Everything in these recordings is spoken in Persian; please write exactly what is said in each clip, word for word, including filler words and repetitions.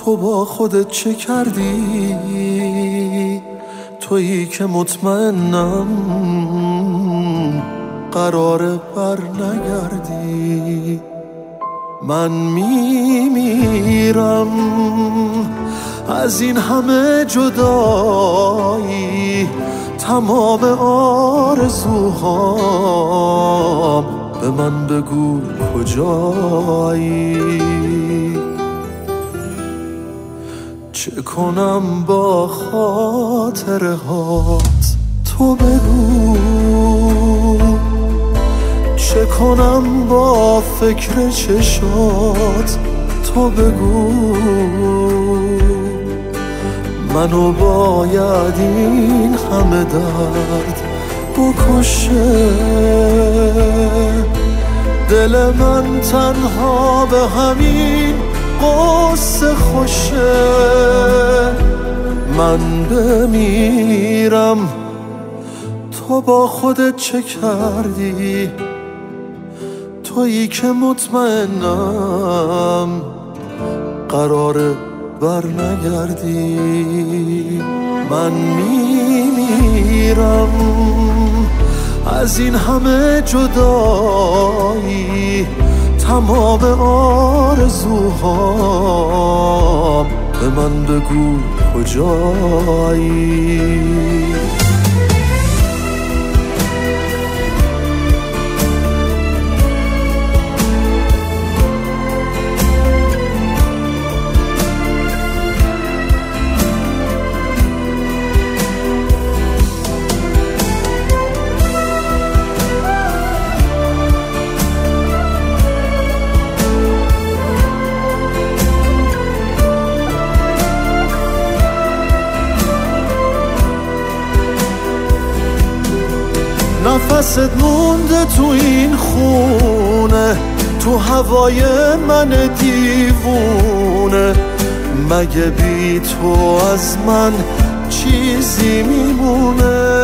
تو با خودت چه کردی؟ تویی که مطمئنم قراره بر نگردی. من میمیرم از این همه جدایی، تمام آرزوهام به من بگو کجایی. چه کنم با خاطره هات تو بگو، چه کنم با فکر چشات تو بگو. منو باید این همه درد بکشه، دل من تنها به همین قصه خوشه. من بمیرم تو با خودت چه کردی؟ تویی که مطمئنم قراره بر نگردی. من میمیرم از این همه جدایی، تمام آرزوهام به من بگو کجایی. نفست مونده تو این خونه، تو هوای من دیوونه. مگه بی تو از من چیزی میمونه؟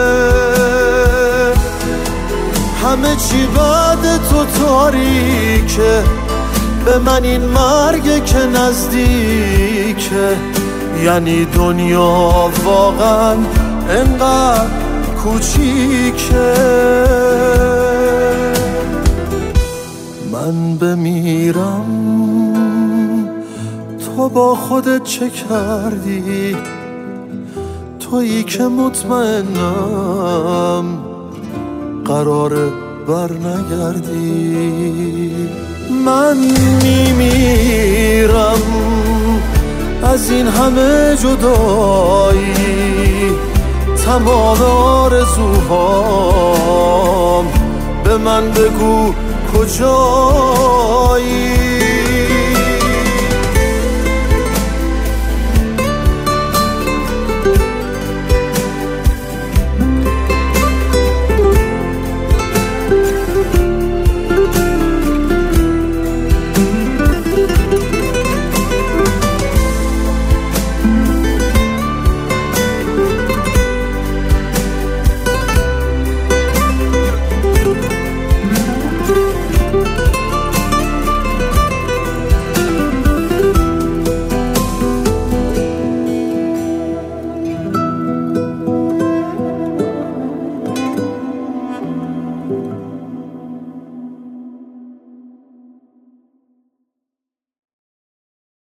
همه چی بعد تو تاریکه، به من این مرگ که نزدیکه. یعنی دنیا واقعا انقدر کوچیکه. من بمیرم تو با خودت چه کردی؟ تویی که مطمئنم قراره بر نگردی. من میمیرم از این همه جدایی، تمام آرزوهام به من بگو کجایی.